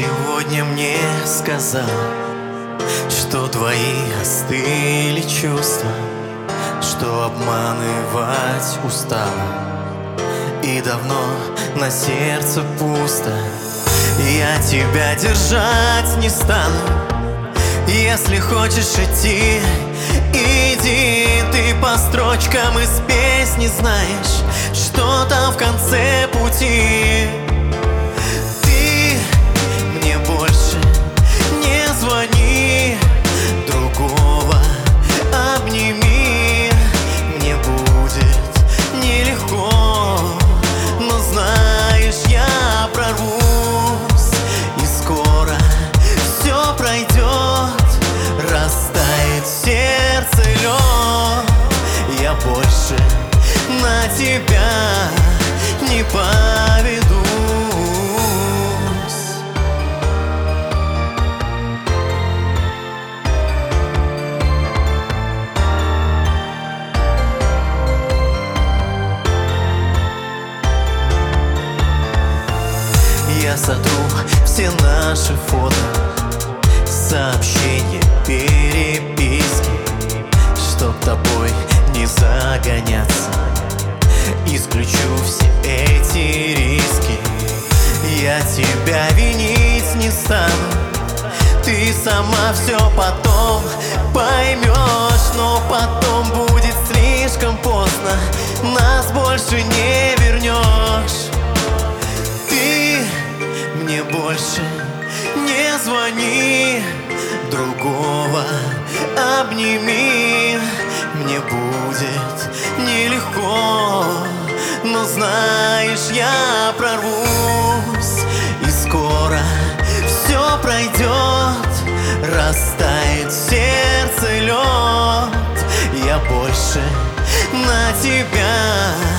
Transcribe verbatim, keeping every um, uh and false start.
сегодня мне сказал, что твои остыли чувства, что обманывать устала и давно на сердце пусто. Я тебя держать не стану. Если хочешь идти, иди. Ты по строчкам из песни знаешь, что там в конце пути. Ты мне больше не звони, другого обними. Мне будет нелегко, но знаешь, я прорвусь, и скоро все пройдет, растает сердце лед. Я больше на тебя не поведусь. Я сотру все наши фото, сообщения, переписки, чтоб тобой не загоняться. Исключу все эти риски. Я тебя винить не стану. Ты сама все потом поймешь, но потом будет слишком поздно, нас больше не вернешь. Ты мне больше не звони, другого обними. Мне будет нелегко, но знаешь, я прорвусь, и скоро все пройдет, растает сердце лед. Я больше на тебя